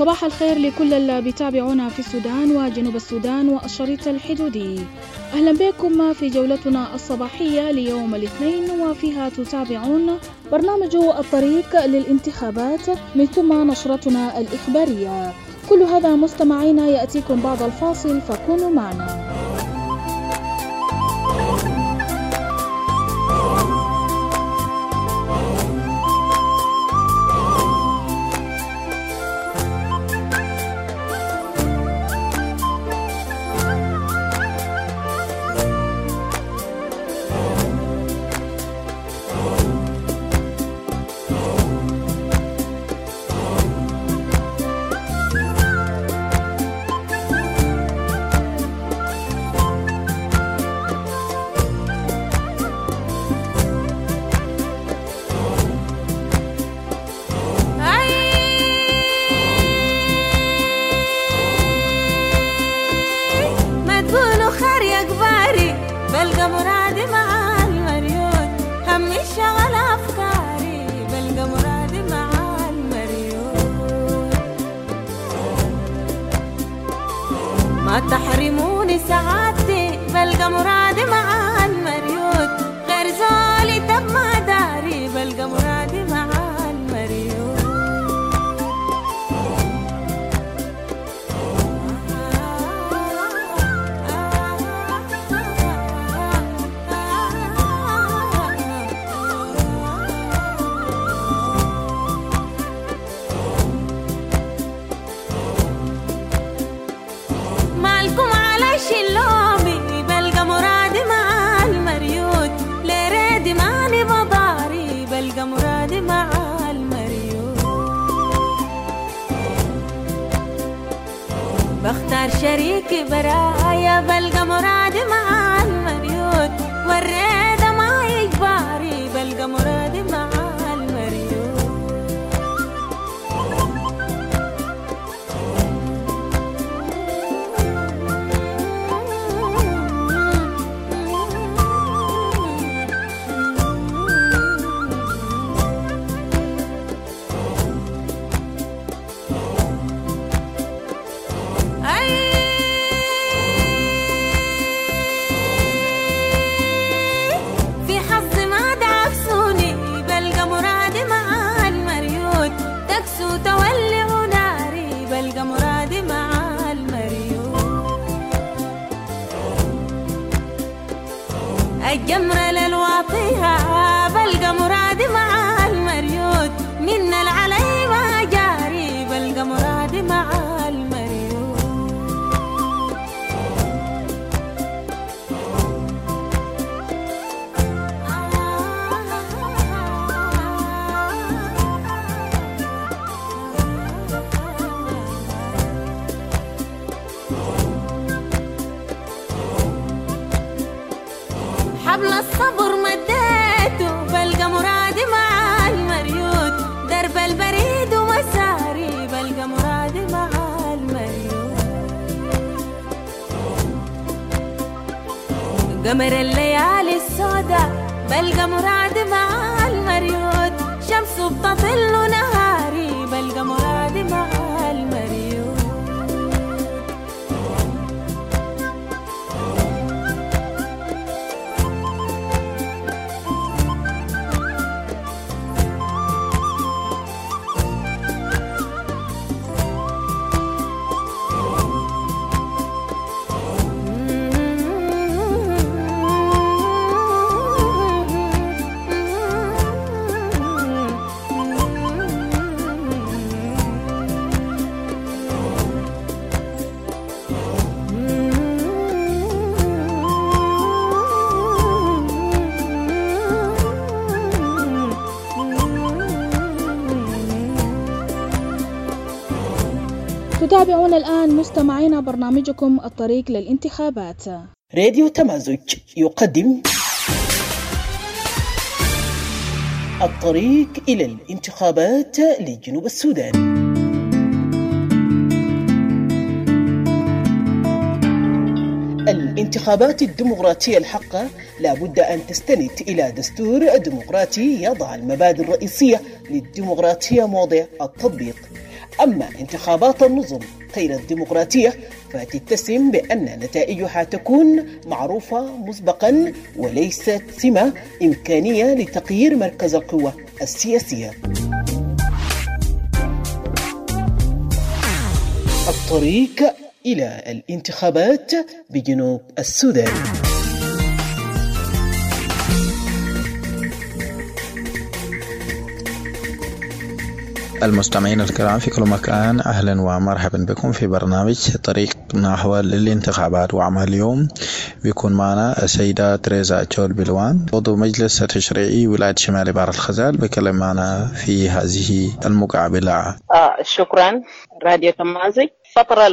وصباح الخير لكل اللي بيتابعونا في السودان وجنوب السودان والشريط الحدودي. أهلا بكم في جولتنا الصباحية ليوم الاثنين، وفيها تتابعون برنامج الطريق للانتخابات من ثم نشرتنا الإخبارية. كل هذا مستمعينا يأتيكم بعد الفاصل، فكونوا معنا. ما تحرموني سعادتي، بلقى مرادي مع المريوت، غير زولي تب ما داري، بلقى مرادي مع المريوت. مالكم على شلومي، بلقى مرادي مع المريوت، ليريدي ماني بضاري، بلقى مرادي مع المريوت. بختار شريكي برايا، بلقى مرادي مع المريوت، والريدة ما يجباري، بلقى مرادي مع المريوت. الجمرة للواطيها، بلقى مرادي مع المريوت، من العلي ما جاري، بلقى مرادي مع المريوت. حبل الصبر مديته، بلقى مرادي مع المريوت، درب البريد ومساري، بلقى مرادي مع المريوت. قمر الليالي السوداء، بلقى مرادي مع المريوت، شمس بتطل نهاري، بلقى مرادي مع المريوت. تتابعون الآن مستمعينا برنامجكم الطريق للانتخابات. راديو تمازج يقدم الطريق إلى الانتخابات لجنوب السودان. الانتخابات الديمقراطية الحقة لابد أن تستند إلى دستور ديمقراطي يضع المبادئ الرئيسية للديمقراطية موضع التطبيق. أما انتخابات النظم غير الديمقراطية فتتسم بأن نتائجها تكون معروفة مسبقا وليست سمة إمكانية لتغيير مركز القوة السياسية. الطريق إلى الانتخابات بجنوب السودان. المستمعين الكرام في كل مكان، أهلا ومرحبا بكم في برنامج طريق نحو الانتخابات. وعمل اليوم بيكون معنا السيدة تريزا تشول بلوان، عضو مجلس التشريعي ولاية شمال بحر الغزال، بكلم معنا في هذه المقابلة. شكرا راديو تمازج. فترة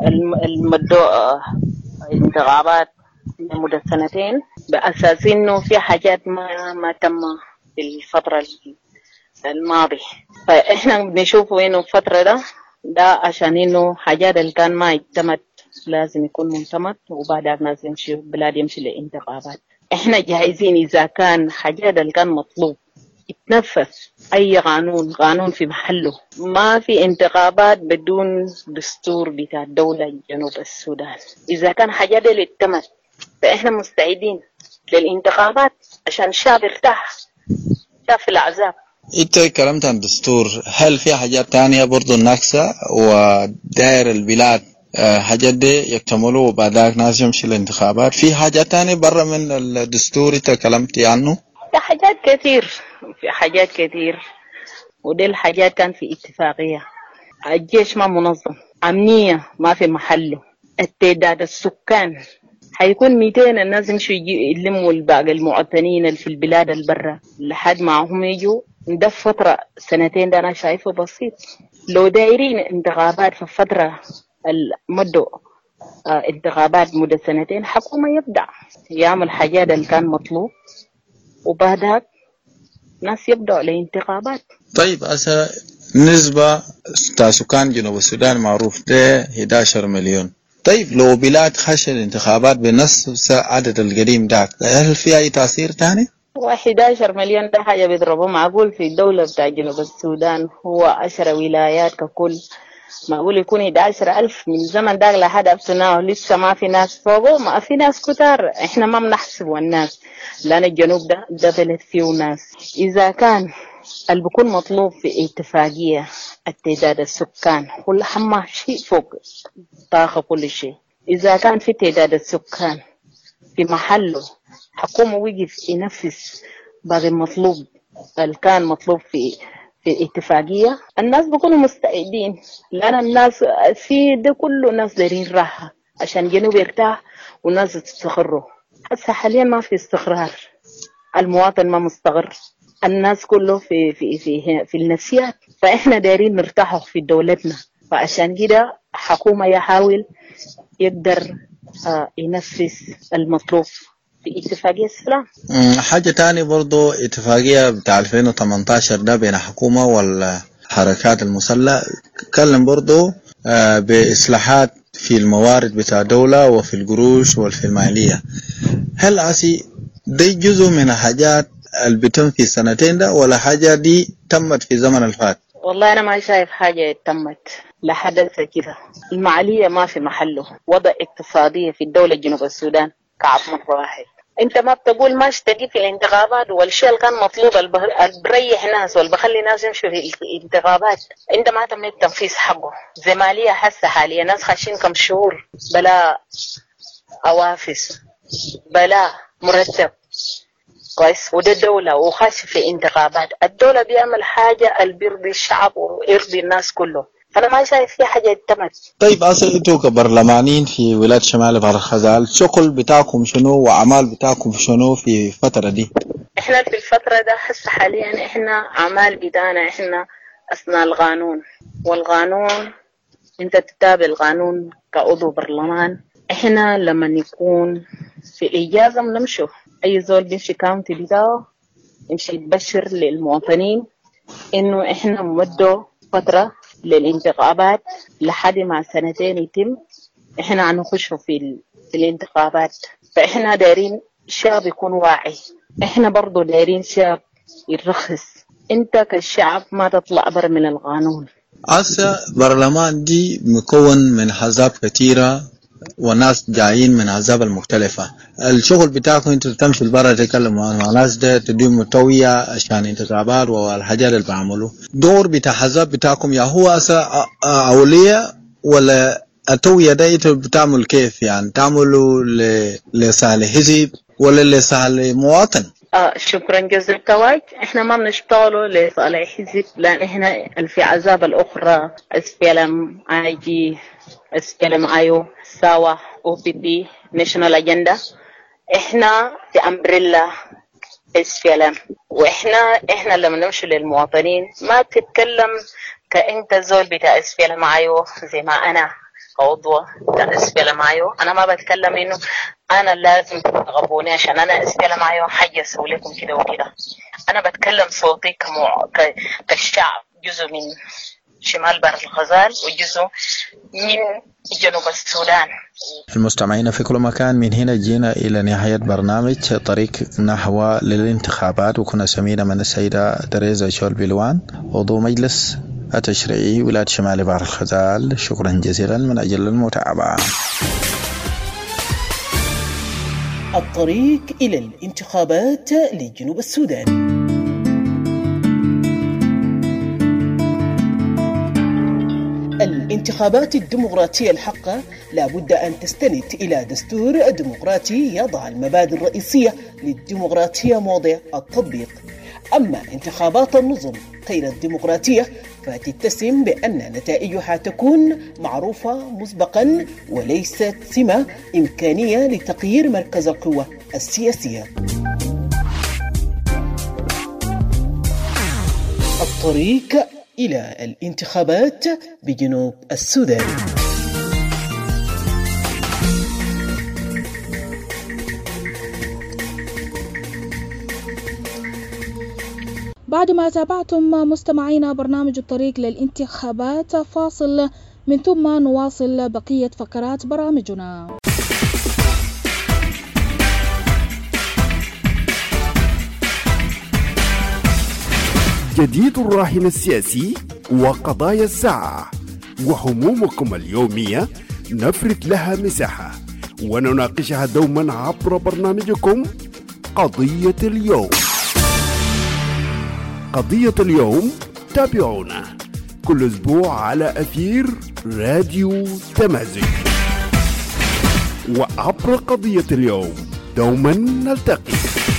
المدة انتخابات لمدة سنتين بأساس إنه في حاجات ما تم في الفترة الماضي، فإحنا بنشوف إنه الفترة ده عشان إنه حاجات اللي كان ما يتمت لازم يكون منتمت، وبعدها لازم بلاد يمشي للانتخابات. إحنا جاهزين إذا كان حاجات اللي كان مطلوب يتنفذ أي قانون في محله. ما في انتخابات بدون دستور بتاع الدولة جنوب السودان. إذا كان حاجات اللي اتمت فإحنا مستعدين للانتخابات عشان الشعب يرتاح، شاف العذاب. انت كلمت عن الدستور، هل في حاجات تانية برضو ناقصة ودائر البلاد حاجات دي يكتملوا وبعدها ناس يمشي الانتخابات؟ في حاجات تانية برا من الدستور انت كلمتي عنه؟ في حاجات كتير ودي الحاجات كان في اتفاقية. الجيش ما منظم، أمنية ما في محله، التعداد السكان حيكون 200 الناس يمشوا يلموا الباقي المواطنين اللي في البلاد البرة لحد ما هم يجوا. ده فترة سنتين ده أنا شايفه بسيط. لو دايرين انتخابات في فترة المدة انتخابات مدة سنتين، حكومة يبدأ يعمل حاجات اللي كان مطلوب وبعدها ناس يبدأوا لانتخابات. طيب أسا نسبة سكان جنوب السودان معروف ده 11 مليون. طيب لو بلاد خش الانتخابات بنفس عدد القديم ده، هل في أي تأثير تاني؟ 11 مليون ده حاجة بيضربوا معقول في الدولة بتاع جنوب السودان، هو 10 ولايات ككل، معقول يكون 11,000 من زمن ده لحد أبسناه لسه ما في ناس فوقه، ما في ناس كتار. احنا ما بنحسبوا الناس لأن الجنوب ده بلد فيه ناس. إذا كان اللي بيكون مطلوب في اتفاقية التعداد السكان كل حما شيء فوق طاقة كل شيء، إذا كان في تعداد السكان في محله حكومة وقف ينفذ باقي المطلوب اللي كان مطلوب في اتفاقية، الناس بيكونوا مستعدين. لأن الناس في ده كله ناس دارين راحة عشان جنوب يرتاح والناس تستقروا. هسه حاليا ما في استقرار، المواطن ما مستقر، الناس كله في النفسيات، فإحنا دارين نرتاحوا في دولتنا. فعشان كده حكومة يحاول يقدر ينفذ المطلوب في اتفاقية السلام. حاجة تاني برضو اتفاقية بتاع 2018 ده بين حكومة والحركات المسلحة، تكلم برضو بإصلاحات في الموارد بتاع الدولة وفي القروش وفي المالية. هل عسي دي جزء من حاجات اللي بتم في السنتين ده ولا حاجة دي تمت في زمن الفات؟ والله أنا ما شايف حاجة تمت لحد كده. المالية ما في محله، وضع اقتصادية في الدولة جنوب السودان كعب مرة واحد. انت ما بتقول ما اشتكي في الانتخابات والشيء اللي كان مطلوب اللي بريح ناس واللي بخلي ناس يمشوا في الانتخابات انت ما تم التنفيذ حقه. زي مالية حاسة حاليا ناس خاشين كم شهور بلا أوافس بلا مرتب كويس، وده الدولة وخاش في انتخابات. الدولة بيعمل حاجة اللي بيرضي الشعب ويرضي الناس كله، فأنا ما شايف في حاجة تمت. طيب أصلا أنتوا كبرلمانيين في ولاية شمال بحر الغزال، الشغل بتاعكم شنو وأعمال بتاعكم شنو في الفترة دي؟ إحنا في الفترة ده هسه حاليا إحنا أعمال بتاعنا إحنا أثناء القانون، والقانون أنت تتابع القانون كعضو برلمان. إحنا لما نكون في إجازة بنمشوا، أي زول بيمشي كاونتي بتاعه يمشي يبشر للمواطنين إنه إحنا ممدوا فترة للانتخابات لحد ما 2 سنين يتم، إحنا هنخش في الانتخابات. فإحنا دايرين الشعب يكون واعي، إحنا برضو دايرين شعب يرخص. أنت كالشعب ما تطلع بر من القانون، هسه برلمان دي مكون من أحزاب كثيرة وناس جايين من أحزاب المختلفة. الشغل بتاعكم انتوا تمشوا البرا تكلموا مع ناس ده تديهم توية عشان انتخابات والحاجات اللي بعملوا. دور بتاع أحزاب بتاعكم يا هو أولية ولا التوية ده انتوا بتعمل كيف؟ يعني تعملوا لصالح حزب ولا لصالح مواطن؟ شكرا جزيلا وايد. احنا ما بنشتغلوا لصالح حزب، لان احنا في عذاب الاخرى SPLM IG SPLM IO ساوا OPP ناشونال اجندا، احنا في امبريلا SPLM. واحنا لما نمشي للمواطنين ما تتكلم كأنت زول بتاع SPLM IO زي ما انا عضوة بتاع SPLM IO. انا ما بتكلم انه انا لازم تغبوني عشان انا SPLM IO حاجة اسوي لكم كده وكده. انا بتكلم صوتي كالشعب، جزء من شمال بحر الغزال وجزء من جنوب السودان. المستمعين في كل مكان، من هنا جينا إلى نهاية برنامج طريق نحو للانتخابات، وكنا سمينا من السيدة تريزا شول بلوان عضو مجلس التشريعي ولاية شمال بحر الغزال. شكرا جزيلا من أجل المتابعة. الطريق إلى الانتخابات لجنوب السودان. الانتخابات الديمقراطية الحقة لابد أن تستند إلى دستور ديمقراطي يضع المبادئ الرئيسية للديمقراطية موضع التطبيق. أما انتخابات النظم غير الديمقراطية فتتسم بأن نتائجها تكون معروفة مسبقا وليست سمة إمكانية لتغيير مركز القوة السياسية. الطريق إلى الانتخابات بجنوب السودان. بعد ما تابعتم مستمعينا برنامج الطريق للانتخابات، فاصل من ثم نواصل بقية فقرات برامجنا. جديد الراهن السياسي وقضايا الساعة وهمومكم اليومية نفرد لها مساحة ونناقشها دوما عبر برنامجكم قضية اليوم. قضية اليوم تابعونا كل أسبوع على أثير راديو تمازج، وعبر قضية اليوم دوما نلتقي.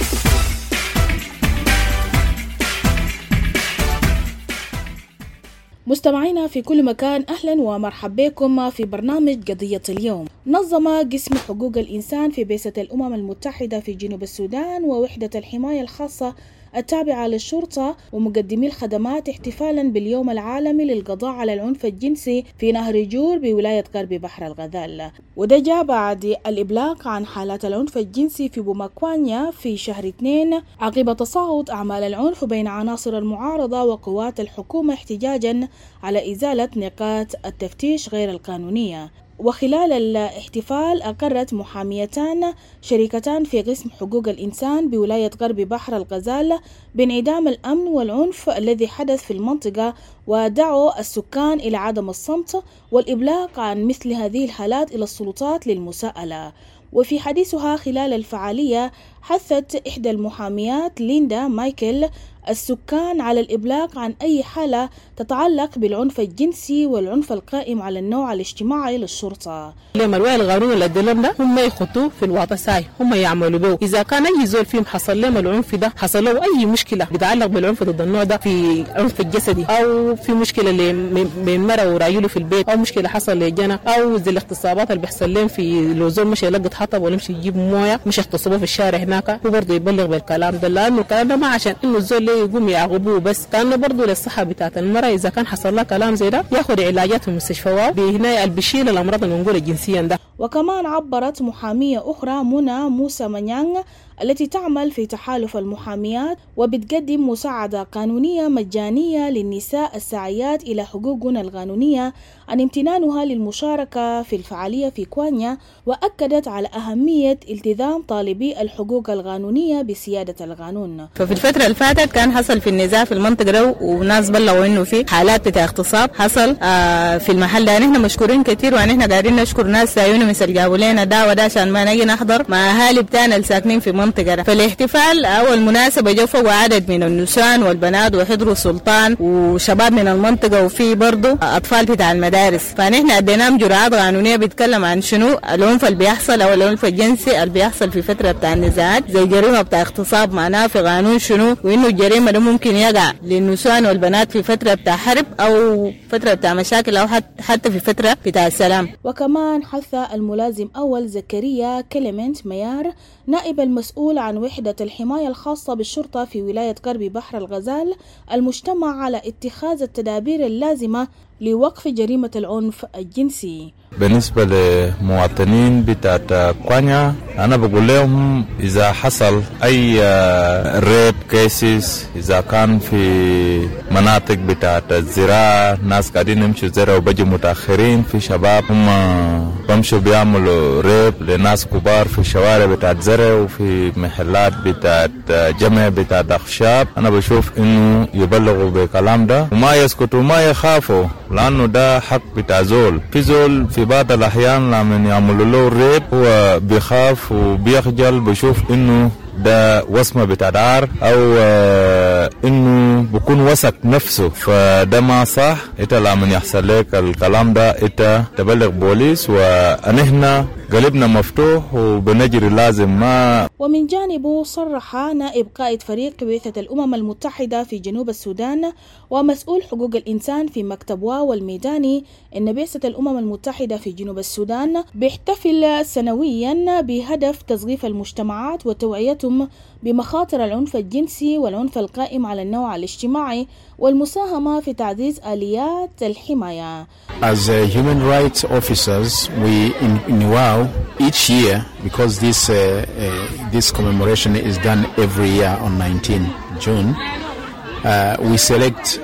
مستمعينا في كل مكان، أهلا ومرحبا بكم في برنامج قضية اليوم. نظم قسم حقوق الإنسان في بعثة الأمم المتحدة في جنوب السودان ووحدة الحماية الخاصة التابعة للشرطة ومقدمي الخدمات احتفالا باليوم العالمي للقضاء على العنف الجنسي في نهر جور بولاية غرب بحر الغزال، وده جاء بعد الإبلاغ عن حالات العنف الجنسي في بوماكوانيا في شهر 2 عقب تصاعد أعمال العنف بين عناصر المعارضة وقوات الحكومة احتجاجا على إزالة نقاط التفتيش غير القانونية. وخلال الاحتفال أقرت محاميتان شركتان في قسم حقوق الإنسان بولاية غرب بحر الغزال بانعدام الأمن والعنف الذي حدث في المنطقة، ودعوا السكان إلى عدم الصمت والإبلاغ عن مثل هذه الحالات إلى السلطات للمساءلة. وفي حديثها خلال الفعالية حثت إحدى المحاميات ليندا مايكل السكان على الإبلاغ عن أي حالة تتعلق بالعنف الجنسي والعنف القائم على النوع الاجتماعي للشرطة. لما الوعي القانون اللي ادلهم ده هم يخطوه في الواطساي، هم يعملوا به. إذا كان أي زول فيهم حصل لهم العنف ده، حصل له أي مشكلة بتتعلق بالعنف ضد النوع ده، في عنف الجسدي أو في مشكلة بين مرة ورايله في البيت، أو مشكلة حصل لجنة، أو زي الاغتصابات اللي بيحصل لهم في لو زول مش يلقط حطب ولا يمشي يجيب مويه مش يغتصبوه في الشارع هناك، هو برضه يبلغ بالكلام ده، لأنه الكلام ده ما عشان إنه الزول يقوم يعاقبوه بس، كانه برضه للصحة بتاعت المرأة إذا كان حصل لها كلام زي ده ياخد علاجات في المستشفى بهنا اللي بيشيل الأمراض المنقولة جنسيا ده. وكمان عبرت محامية أخرى منى موسى منيانغ التي تعمل في تحالف المحاميات وبتقدم مساعدة قانونية مجانية للنساء الساعيات إلى حقوقهن القانونية عن امتنانها للمشاركة في الفعالية في كوانيا، وأكدت على أهمية التزام طالبي الحقوق القانونية بسيادة القانون. ففي الفترة اللي فاتت كان حصل في النزاع في المنطقة ده وناس بلغوا إنه في حالات بتاع اغتصاب حصل في المحل ده. نحن مشكورين كتير ونحن قاعدين نشكر ناس سايوني مثل جابوا لنا ده وده عشان ما نجي نحضر مع أهالي بتاعنا الساكنين في المنطقة ده. فالاحتفال أو المناسبة جو فوق عدد من النسوان والبنات وحضروا سلطان وشباب من المنطقة وفي برضو أطفال بتاع المدارس. فنحن اديناهم جرعات قانونية بيتكلم عن شنو العنف اللي بيحصل أو العنف الجنسي اللي بيحصل في فترة بتاع النزاعات زي جريمة بتاع اغتصاب معناها في قانون شنو، وإنه الجريمة ده ممكن يقع للنسوان والبنات في فترة بتاع حرب أو فترة بتاع مشاكل أو حتى في فترة بتاع السلام. وكمان حث الملازم أول زكريا كليمنت ميار نائب المسؤول عن وحدة الحماية الخاصة بالشرطة في ولاية غرب بحر الغزال المجتمع على اتخاذ التدابير اللازمة لوقف جريمة العنف الجنسي. بالنسبة لمواطنين بتاعت كوانيا أنا بقول لهم إذا حصل أي ريب كيسز، إذا كان في مناطق بتاعت الزراعة ناس قاعدين يمشوا زرع وبجوا متأخرين، في شباب هم بمشوا بيعملوا ريب لناس كبار في الشوارع بتاعت زرع وفي محلات بتاعت جمع بتاعت أخشاب، أنا بشوف إنه يبلغوا بكلام ده وما يسكتوا وما يخافوا، لأنه ده حق بتاع زول. في زول في بعض الأحيان لما يعملوا له ريب هو بيخاف وبيخجل، بيشوف إنه ده وصمة بتاع دار أو إنه بكون وثق نفسه، فده ما صح. إنت لما يحصل لك الكلام ده إنت تبلغ بوليس ونحن قلبنا مفتوح وبنجري لازم ما. ومن جانبه صرح نائب قائد فريق بعثة الأمم المتحدة في جنوب السودان ومسؤول حقوق الإنسان في مكتب واو الميداني إن بعثة الأمم المتحدة في جنوب السودان بيحتفل سنويا بهدف تثقيف المجتمعات وتوعيتهم بمخاطر العنف الجنسي والعنف القائم على النوع الاجتماعي والمساهمة في تعزيز آليات الحماية. As human rights officers, we in WOW each year, because this commemoration is done every year on 19 June, we select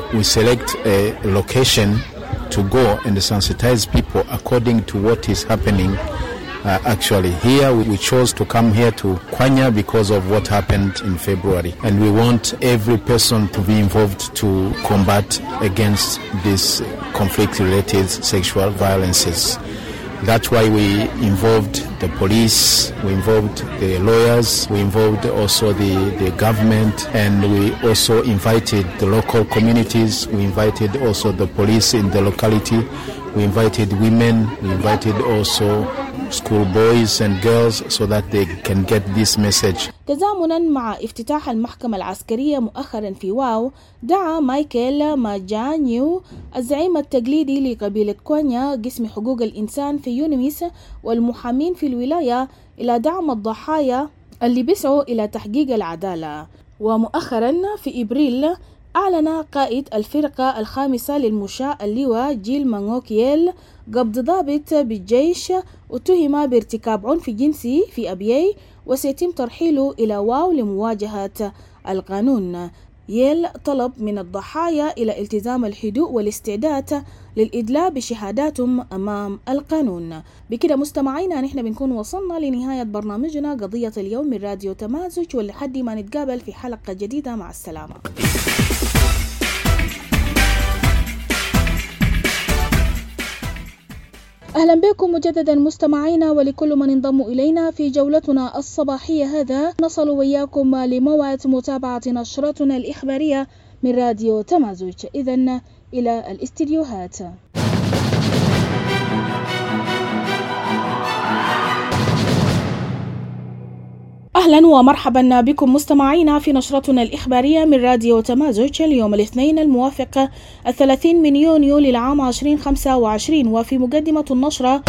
a location to go and sensitize people according to what is happening. Actually, here we chose to come here to Kwanya because of what happened in February, and we want every person to be involved to combat against these conflict-related sexual violences. That's why we involved the police, we involved the lawyers, we involved also the government, and we also invited the local communities, we invited also the police in the locality, we invited women, we invited also school boys and girls so that they can get this message. تزامنا مع افتتاح المحكمة العسكرية مؤخرا في واو، دعا مايكل ماجانيو الزعيم التقليدي لقبيلة كوانيا قسم حقوق الإنسان في يونيميس والمحامين في الولاية إلى دعم الضحايا اللي بيسعوا إلى تحقيق العدالة. ومؤخرا في إبريل أعلن قائد الفرقة الخامسة للمشاة اللواء جيل مانغوكييل قبض ضابط بالجيش اتهم بارتكاب عنف جنسي في أبيي وسيتم ترحيله إلى واو لمواجهة القانون. ييل طلب من الضحايا إلى التزام الهدوء والاستعداد للإدلاء بشهاداتهم أمام القانون. بكده مستمعينا نحن بنكون وصلنا لنهاية برنامجنا قضية اليوم من راديو تمازج، ولحد ما نتقابل في حلقة جديدة، مع السلامة. أهلا بكم مجددا مستمعينا، ولكل من انضم إلينا في جولتنا الصباحية هذا نصل وياكم لموعد متابعة نشرتنا الإخبارية من راديو تمازج. إذن إلى الاستديوهات. أهلا ومرحبا بكم مستمعينا في نشرتنا الإخبارية من راديو تمازج اليوم الاثنين الموافق 30 من يونيو للعام 2025. وفي مقدمة النشرة،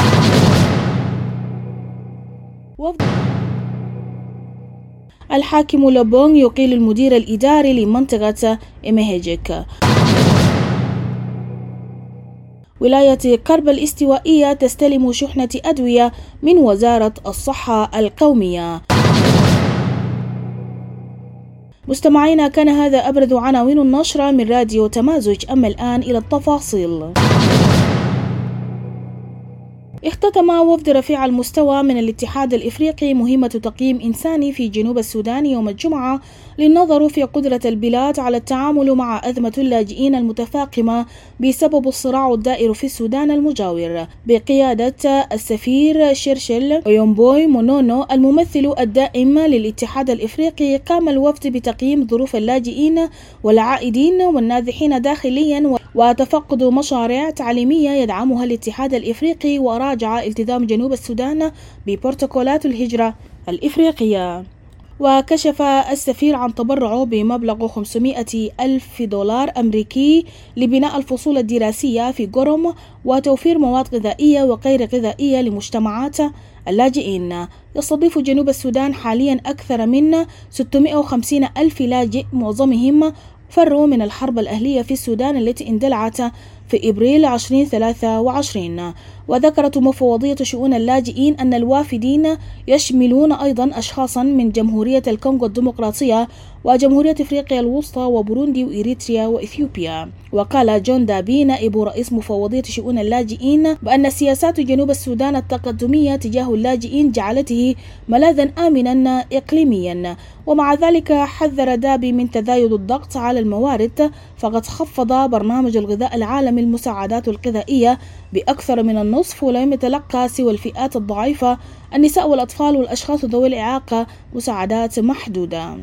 الحاكم لوبونغ يقيل المدير الإداري لمنطقة إمهيجيك. ولاية قرب الاستوائية تستلم شحنة أدوية من وزارة الصحة القومية. مستمعينا، كان هذا أبرز عناوين النشرة من راديو تمازج. أما الآن إلى التفاصيل. اختتم وفد رفيع المستوى من الاتحاد الإفريقي مهمة تقييم إنساني في جنوب السودان يوم الجمعة للنظر في قدرة البلاد على التعامل مع أزمة اللاجئين المتفاقمة بسبب الصراع الدائر في السودان المجاور، بقيادة السفير شيرشل أيومبوي مونونو الممثل الدائم للاتحاد الإفريقي. قام الوفد بتقييم ظروف اللاجئين والعائدين والنازحين داخليا وتفقد مشاريع تعليمية يدعمها الاتحاد الإفريقي، وراجع التزام جنوب السودان ببروتوكولات الهجرة الإفريقية. وكشف السفير عن تبرعه بمبلغ 500,000 دولار أمريكي لبناء الفصول الدراسية في قرم وتوفير مواد غذائية وغير غذائية لمجتمعات اللاجئين. يستضيف جنوب السودان حاليا أكثر من 650,000 لاجئ، معظمهم فروا من الحرب الأهلية في السودان التي اندلعت في إبريل 2023. وذكرت مفوضية شؤون اللاجئين أن الوافدين يشملون أيضا أشخاصا من جمهورية الكونغو الديمقراطية وجمهورية إفريقيا الوسطى وبوروندي وإريتريا وإثيوبيا. وقال جون دابي نائب رئيس مفوضية شؤون اللاجئين بأن سياسات جنوب السودان التقدمية تجاه اللاجئين جعلته ملاذا آمنا إقليميا. ومع ذلك حذر دابي من تزايد الضغط على الموارد، فقد خفض برنامج الغذاء العالمي المساعدات الغذائية بأكثر من النصف، ولم يتلقى سوى الفئات الضعيفة النساء والأطفال والأشخاص ذوي الإعاقة مساعدات محدودة.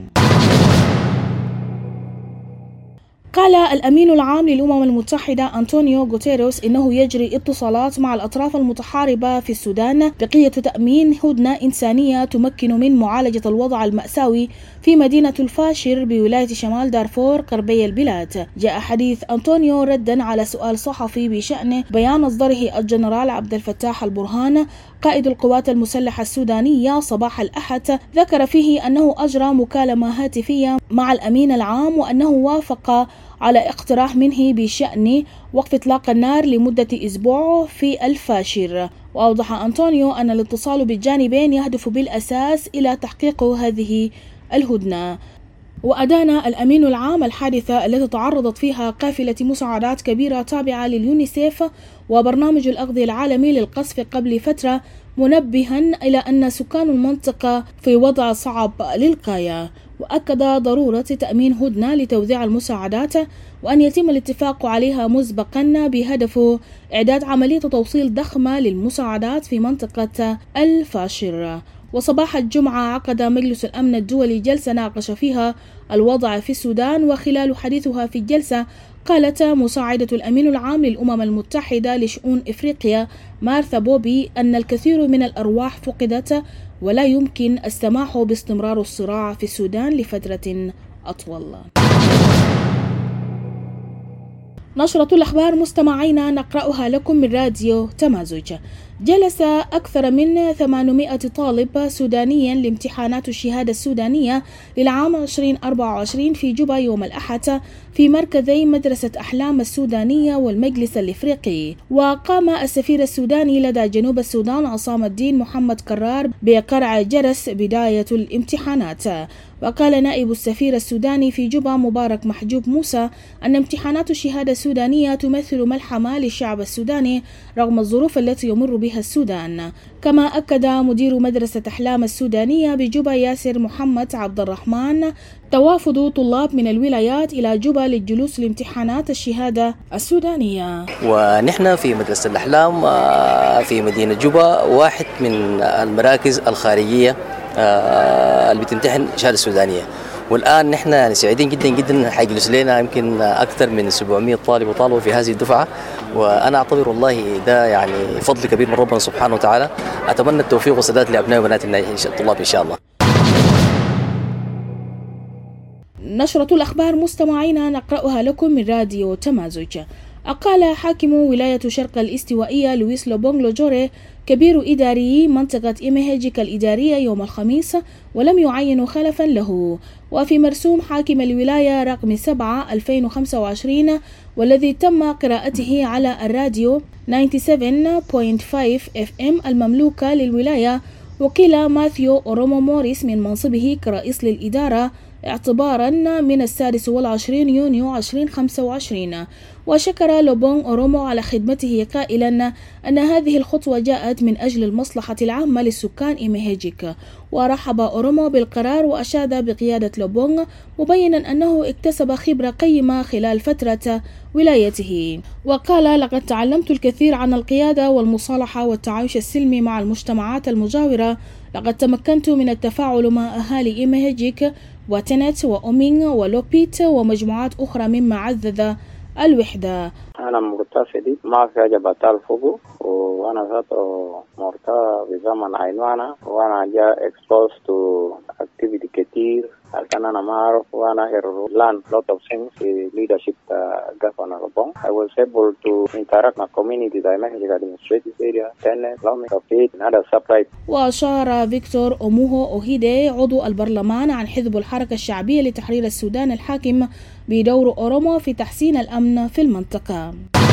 قال الأمين العام للأمم المتحدة أنطونيو غوتيريس إنه يجري اتصالات مع الأطراف المتحاربة في السودان بقية تأمين هدنة إنسانية تمكن من معالجة الوضع المأساوي في مدينة الفاشر بولاية شمال دارفور غربي البلاد. جاء حديث أنطونيو ردا على سؤال صحفي بشأن بيان أصدره الجنرال عبد الفتاح البرهان قائد القوات المسلحة السودانية صباح الأحد، ذكر فيه أنه أجرى مكالمة هاتفية مع الأمين العام وأنه وافق على اقتراح منه بشأن وقف إطلاق النار لمدة أسبوع في الفاشر. وأوضح أنطونيو أن الاتصال بالجانبين يهدف بالأساس إلى تحقيق هذه الهدنة. وأدان الأمين العام الحادثة التي تعرضت فيها قافلة مساعدات كبيرة تابعة لليونيسيف وبرنامج الأغذية العالمي للقصف قبل فترة، منبها إلى أن سكان المنطقة في وضع صعب للغاية. وأكد ضرورة تأمين هدنة لتوزيع المساعدات وأن يتم الاتفاق عليها مسبقا بهدف إعداد عملية توصيل ضخمة للمساعدات في منطقة الفاشر. وصباح الجمعة عقد مجلس الأمن الدولي جلسة ناقش فيها الوضع في السودان، وخلال حديثها في الجلسة قالت مساعدة الأمين العام للأمم المتحدة لشؤون إفريقيا مارثا بوبي أن الكثير من الأرواح فقدت ولا يمكن السماح باستمرار الصراع في السودان لفترة أطول. نشرة الأخبار مستمعينا نقرأها لكم من راديو تمازج. جلس أكثر من 800 طالب سوداني لامتحانات الشهادة السودانية للعام 2024 في جوبا يوم الأحد في مركزي مدرسة أحلام السودانية والمجلس الإفريقي. وقام السفير السوداني لدى جنوب السودان عصام الدين محمد كرار بقرع جرس بداية الامتحانات. وقال نائب السفير السوداني في جوبا مبارك محجوب موسى أن امتحانات الشهادة السودانية تمثل ملحمة للشعب السوداني رغم الظروف التي يمر بها السودان. كما أكد مدير مدرسة أحلام السودانية بجوبا ياسر محمد عبد الرحمن توافد طلاب من الولايات إلى جوبا للجلوس لامتحانات الشهادة السودانية. ونحن في مدرسة الأحلام في مدينة جوبا واحد من المراكز الخارجية اللي بتمتحن الشهادة السودانية، والآن نحن سعيدين جدا جدا حيجلس لنا يمكن أكثر من 700 طالب وطالبة في هذه الدفعة، وأنا أعتبر والله ده يعني فضل كبير من ربنا سبحانه وتعالى. أتمنى التوفيق والسداد لأبناء وبنات الطلاب إن شاء الله. نشرة الأخبار مستمعينا نقرأها لكم من راديو تمازج. أقال حاكم ولاية شرق الاستوائية لويس لوبونغ لوجوري كبير إداري منطقة إيمهيجيك الإدارية يوم الخميس ولم يعين خلفا له. وفي مرسوم حاكم الولاية رقم 7/2025 والذي تم قراءته على الراديو 97.5 FM المملوكة للولاية، وكيل ماثيو أورومو موريس من منصبه كرئيس للإدارة اعتبارا من 26 يونيو 2025. وشكر لوبونغ أورومو على خدمته قائلا أن هذه الخطوة جاءت من أجل المصلحة العامة للسكان إيمهيجيك. ورحب أورومو بالقرار وأشاد بقيادة لوبونغ مبينا أنه اكتسب خبرة قيمة خلال فترة ولايته. وقال: لقد تعلمت الكثير عن القيادة والمصالحة والتعايش السلمي مع المجتمعات المجاورة. لقد تمكنت من التفاعل مع أهالي إيمهيجيك وتنت وأومينغ ولوبيت ومجموعات أخرى مما عزز الوحدة. أنا مرتفع ما في حاجة بطال فوقه، وأنا ذاته مرتبط بزمن عنوانه، وأنا جاء exposed to activity كتير لكن أنا ما أعرف، وأنا learn lot of things في leadership governor Lobong. I was able to interact with communities I manage administrative area, tenant, plumbing, repeat, and other supply. وأشار فيكتور أوموهو أوهيدي عضو البرلمان عن حزب الحركة الشعبية لتحرير السودان الحاكم بدور أورومو في تحسين الأمن في المنطقة.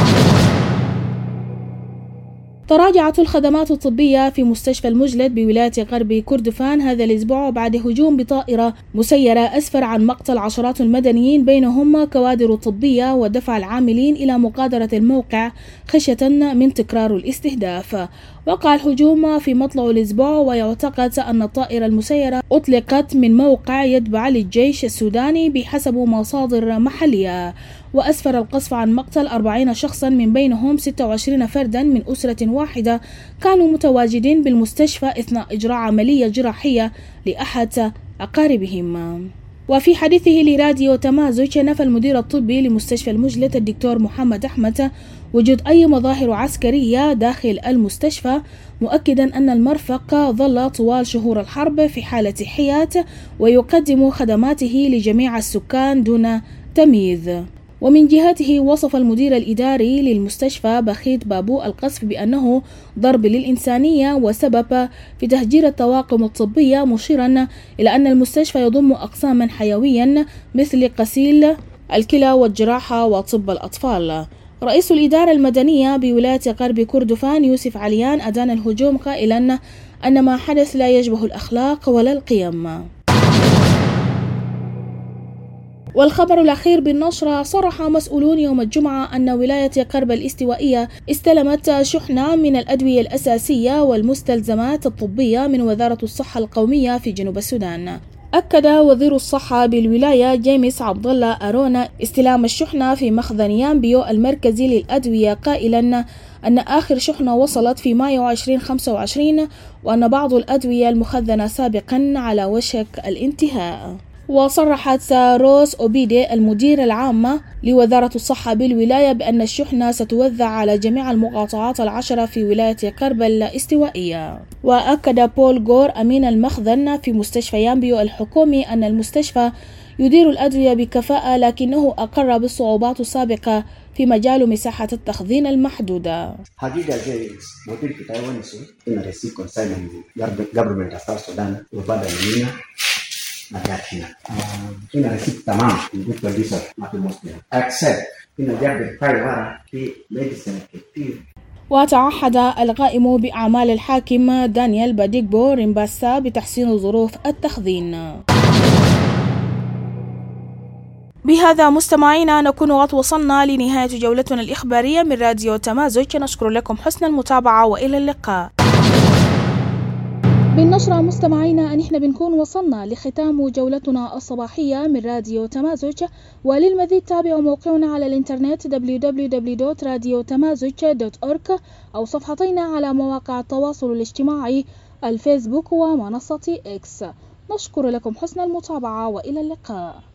تراجعت الخدمات الطبية في مستشفى المجلد بولاية غرب كردفان هذا الأسبوع بعد هجوم بطائرة مسيرة أسفر عن مقتل عشرات المدنيين بينهم كوادر طبية ودفع العاملين إلى مغادرة الموقع خشية من تكرار الاستهداف. وقع الهجوم في مطلع الأسبوع، ويعتقد أن الطائرة المسيرة أطلقت من موقع يتبع للجيش السوداني بحسب مصادر محلية. وأسفر القصف عن مقتل 40 شخصا من بينهم 26 فردا من أسرة واحدة كانوا متواجدين بالمستشفى أثناء إجراء عملية جراحية لأحد أقاربهم. وفي حديثه لراديو تمازج نفى المدير الطبي لمستشفى المجلد الدكتور محمد أحمد وجود أي مظاهر عسكرية داخل المستشفى، مؤكدا أن المرفق ظل طوال شهور الحرب في حالة حياة ويقدم خدماته لجميع السكان دون تمييز. ومن جهته وصف المدير الإداري للمستشفى بخيت بابو القصف بأنه ضرب للإنسانية وسبب في تهجير الطواقم الطبية، مشيرا إلى أن المستشفى يضم أقساما حيويا مثل غسيل الكلى والجراحة وطب الأطفال. رئيس الإدارة المدنية بولاية غرب كردفان يوسف عليان أدان الهجوم قائلا أن ما حدث لا يشبه الأخلاق ولا القيم. والخبر الأخير بالنشرة: صرح مسؤولون يوم الجمعة أن ولاية غرب الاستوائية استلمت شحنة من الأدوية الأساسية والمستلزمات الطبية من وزارة الصحة القومية في جنوب السودان. أكد وزير الصحة بالولاية جيمس عبد الله أرونا استلام الشحنة في مخزن يامبيو المركزي للأدوية، قائلا أن آخر شحنة وصلت في مايو 2025 وأن بعض الأدوية المخزنة سابقا على وشك الانتهاء. وصرحت روس أوبيدي المديرة العامة لوزارة الصحة بالولاية بأن الشحنة ستوزع على جميع المقاطعات 10 في ولاية غرب الاستوائية. وأكد بول غور أمين المخزن في مستشفى يامبيو الحكومي أن المستشفى يدير الأدوية بكفاءة، لكنه أقر بالصعوبات السابقة في مجال مساحة التخزين المحدودة. حقيقة زي مدير في تايوان إن رئيس كونسايمنت government of Sudan وبعد مننا نجاتنا إن رئيس تمام يقول كونديشن ما في مشكلة except إن جاب الفايورة في ميديسين كتير. وتعهد القائم بأعمال الحاكم دانيال باديكبو ريمباسا بتحسين ظروف التخزين. بهذا مستمعينا نكون قد وصلنا لنهاية جولتنا الإخبارية من راديو تمازج. نشكر لكم حسن المتابعة وإلى اللقاء. بالنشرة مستمعينا أن احنا بنكون وصلنا لختام جولتنا الصباحية من راديو تمازج، وللمزيد تابعوا موقعنا على الانترنت www.radiotamazuj.org أو صفحتنا على مواقع التواصل الاجتماعي الفيسبوك ومنصة إكس. نشكر لكم حسن المتابعة وإلى اللقاء.